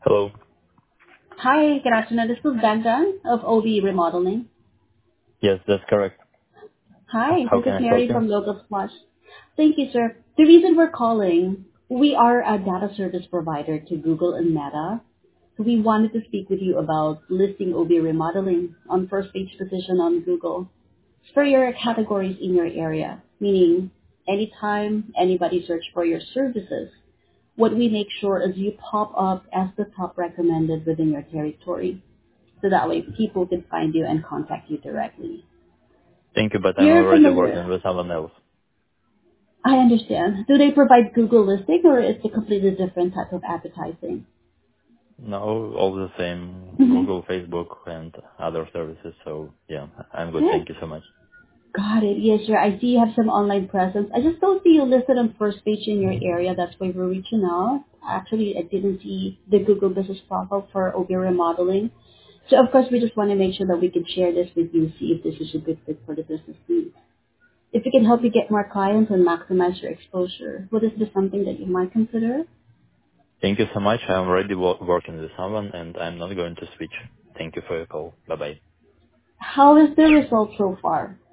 Hello. Hi, good afternoon. This is Bangdan of OB Remodeling. Yes, that's correct. Hi, How this can is I help Mary you? from Local Plus. Thank you, sir. The reason we're calling, we are a data service provider to Google and Meta. So we wanted to speak with you about listing OB Remodeling on first page position on Google for your categories in your area, meaning anytime anybody search for your services, what we make sure is you pop up as the top recommended within your territory. So that way people can find you and contact you directly. Thank you, but I'm You're already familiar. working with someone else. I understand. Do they provide Google listing or is it a completely different type of advertising? No, all the same, Mm-hmm. Google, Facebook, and other services. So yeah, I'm good. Yes. Thank you so much. Got it. Yes, sir. I see you have some online presence. I just don't see you listed on first page in your area. That's why we're reaching out. Actually, I didn't see the Google business profile for OB remodeling. So of course, we just want to make sure that we can share this with you, see if this is a good fit for the business needs. If it can help you get more clients and maximize your exposure, would this be something that you might consider? Thank you so much. I'm already working with someone, and I'm not going to switch. Thank you for your call. Bye bye. How is the result so far?